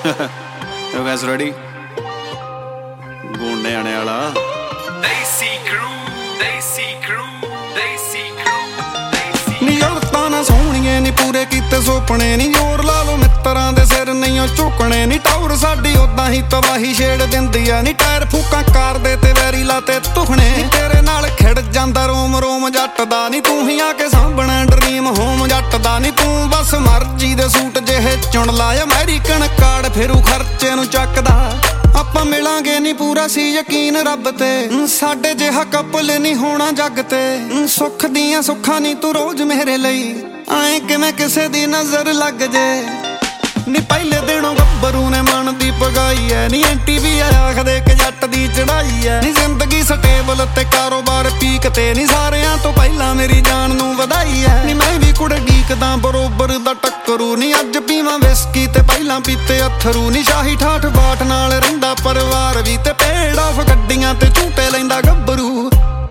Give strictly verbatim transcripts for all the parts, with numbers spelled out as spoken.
You guys ready? ਗੋਂਡੇ ਆਣੇ ਵਾਲਾ Desi crew, Desi crew, Desi crew, Desi ਨੀ ਔਰਤਾਂ ਨਾ ਸੋਹਣੀਏ ਨੀ ਪੂਰੇ ਕੀਤੇ ਸੁਪਨੇ ਨੀ ਜ਼ੋਰ ਲਾ ਲੋ ਮਿੱਤਰਾਂ ਦੇ ਸਿਰ ਨਹੀਂ ਉਹ ਝੁਕਣੇ ਨੀ ਟੌਰ ਸਾਡੀ ਉਦਾਂ ਹੀ ਤਬਾਹੀ ਛੇੜ ਦਿੰਦੀ ਆ ਨੀ ਟਾਇਰ ਫੂਕਾਂ ਕਰਦੇ ਤੇ ਵੈਰੀ ਲਾਤੇ ਤੁਖਣੇ ਤੇਰੇ ਨਾਲ ਖਿੜ ਜਾਂਦਾ ਰੋਮ ਰੋਮ ਜੱਟ ਦਾ ਨੀ ਤੂੰ ਹੀ ਆ ਕੇ ਸਾਂਭਣਾ ਡਰੀਮ ਹੋਮ ਜੱਟ ਦਾ ਨੀ ਤੂੰ ਬਸ ਮਰਜ਼ੀ ਦੇ ਸੂਟ ਜਿਹੇ ਚੁਣ ਲਾ ਅਮਰੀਕਨ ਕਾਰਡ ਫੇਰੂ ਖਰਚੇ ਨੂੰ ਚੱਕਦਾ ਆਪਾਂ ਮਿਲਾਂਗੇ ਨੀ ਪੂਰਾ ਸੀ ਯਕੀਨ ਰੱਬ ਤੇ ਸਾਡੇ ਜਿਹਾ ਕਪਲ ਨੀ ਹੋਣਾ ਜੱਗ ਤੇ ਸੁੱਖ ਦੀਆਂ ਸੁੱਖਾਂ ਨੀ ਤੂੰ ਰੋਜ਼ ਮੇਰੇ ਲਈ ਐਂ ਕਿਵੇਂ ਕਿਸੇ ਦੀ ਨਜ਼ਰ ਲੱਗ ਜੇ ਨੀ ਪਹਿਲੇ ਦਿਨੋਂ ਗੱਭਰੂ ਨੇ ਮਨ ਦੀ ਪਗਾਈ ਐ ਨੀ ਐਂਟੀ ਵੀ ਆਖਦੇ ਕਿ ਜੱਟ ਦੀ ਚੜਾਈ ਐ ਨੀ ਜ਼ਿੰਦਗੀ ਸਟੇਬਲ ਤੇ ਕਾਰੋਬਾਰ ਪੀਕ ਤੇ ਨੀ ਸਾਰਿਆਂ ਤੋਂ ਪਹਿਲਾਂ ਮੇਰੀ ਜਾਨ ਨੂੰ ਵਧਾਈ ਐ ਨੀ ਮੈਂ ਵੀ ਕੁੜੇ ਡੀਕਦਾ ਬਰੋਬਰ ਦਾ ਟੱਕਰੂ ਨੀ ਅੱਜ ਪੀਵਾਂ ਵਿਸਕੀ ਤੇ ਪਹਿਲਾਂ ਪੀਤੇ ਅਥਰੂ ਨੀ ਸ਼ਾਹੀ ਠਾਠ ਬਾਟ ਨਾਲ ਰਹਿੰਦਾ ਪਰਿਵਾਰ ਵੀ ਤੇ ਪੇੜ ਆਫ ਗੱਡੀਆਂ ਤੇ ਝੂਟੇ ਲੈਂਦਾ ਗੱਭਰੂ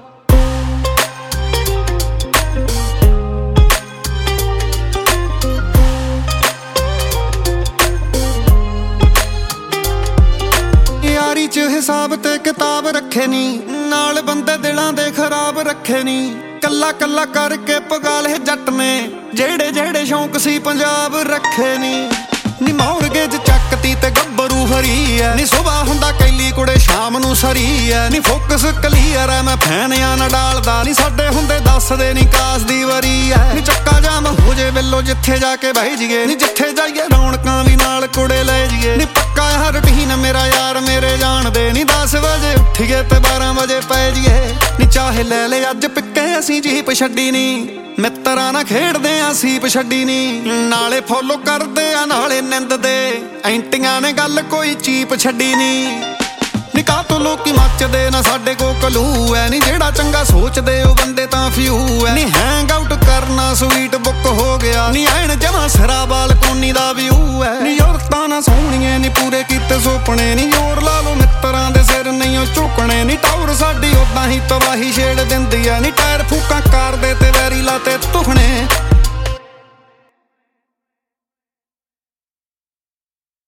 ਯਾਰੀ ਚ ਹਿਸਾਬ ਤੇ ਕਿਤਾਬ ਰੱਖੇ ਨੀ ਨਾਲ ਬੰਦੇ ਦਿਲਾਂ ਦੇ ਖਰਾਬ ਰੱਖੇ ਨੀ ਕੱਲਾ ਕੱਲਾ ਕਰਕੇ ਪਗਾ ਲਏ ਜੱਟ ਨੇ ਜਿਹੜੇ ਜਿਹੜੇ ਸ਼ੌਂਕ ਸੀ ਪੰਜਾਬ ਰੱਖੇ ਨੀ ਨੀ ਮੌਰਗੇਜ ਚੱਕਤੀ ਤੇ ਗੱਭਰੂ ਹਰੀ ਐ ਨੀ ਸੁਬਾਹ ਹੁੰਦਾ ਕੈਲੀ ਕੁੜੇ ਸ਼ਾਮ ਨੂੰ ਸਰੀ ਐ ਨੀ ਫੋਕਸ ਕਲੀਅਰ ਐ ਮੈਂ ਫੈਨਿਆਂ ਨਾ ਡਾਲਦਾ ਨੀ ਸਾਡੇ ਹੁੰਦੇ ਦੱਸਦੇ ਨੀ ਕਾਸ ਦੀ ਵਰੀ ਐ ਨੀ ਚੱਕਾ ਜਾਮ ਹੋ ਜੇ ਵੇਲੋ ਜਿੱਥੇ ਜਾ ਕੇ ਬਹਿ ਜੀਏ ਨੀ ਜਿੱਥੇ ਜਾਈਏ ਰੌਣਕਾਂ ਵੀ ਨਾਲ ਕੁੜੇ ਲੈ ਜੀਏ ਨੀ ਪੱਕਾ ਹਰ ਰੁਟੀਨ ਮੇਰਾ ਯਾਰ ਮੇਰੇ ਜਾਣਦੇ ਨੀ ਦਸ ਵਜੇ ਉੱਠੀਏ ਤੇ ਬਾਰਾਂ ਵਜੇ ਪੈ ਜੀਏ ਨੀ ਚਾਹੇ ਲੈ ਲੈ ਅੱਜ ਪਿੱਕੇ ਅਸੀਂ ਜੀਪ ਛੱਡੀ ਨੀ ਮਿੱਤਰਾਂ ਨਾਲ ਖੇਡਦੇ ਆ ਸੀਪ ਛੱਡੀ ਨੀ ਨਾਲੇ ਫੋਲੋ ਕਰਦੇ ਆ ਨਾਲੇ ਨਿੰਦਦੇ ਐਂਟੀਆਂ ਨੇ ਗੱਲ ਕੋਈ ਚੀਪ ਛੱਡੀ ਨੀ ਨੀ ਕਾਹ ਤੋਂ ਲੋਕੀ ਮੱਚਦੇ ਨਾ ਸਾਡੇ ਕੋ ਕਲੂ ਐ ਨੀ ਜਿਹੜਾ ਚੰਗਾ ਸੋਚਦੇ ਉਹ ਬੰਦੇ ਤਾਂ ਫਿਊ ਐ ਨੀ ਹੈਂਗ ਆਊਟ ਕਰਨਾ ਸਵੀਟ ਬੁੱਕ ਹੋ ਗਿਆ ਨੀ ਐਨ ਜਮਾ ਸਿਰਾ ਬਾਲਕੋਨੀ ਦਾ ਵਿਊ ਐ ਨੀ ਔਰਤਾਂ ਨਾ ਸੋਹਣੀਏ ਨੀ ਪੂਰੇ ਕੀਤੇ ਸੁਪਨੇ ਨੀ ਜ਼ੋਰ ਲਾ ਲੋ ਮਿੱਤਰਾਂ ਦੇ ਸਿਰ ਨਹੀਂ ਉਹ ਝੁਕਣੇ ਨੀ ਟੌਰ ਸਾਡੀ ਉਦਾਂ ਹੀ ਤਬਾਹੀ ਛੇੜ ਦਿੰਦੀ ਐ ਨੀ ਟਾਇਰ ਫੂਕਾਂ ਕਰਦੇ ਤੇ ਵੈਰੀ ਲਾਤੇ ਤੁਖਣੇ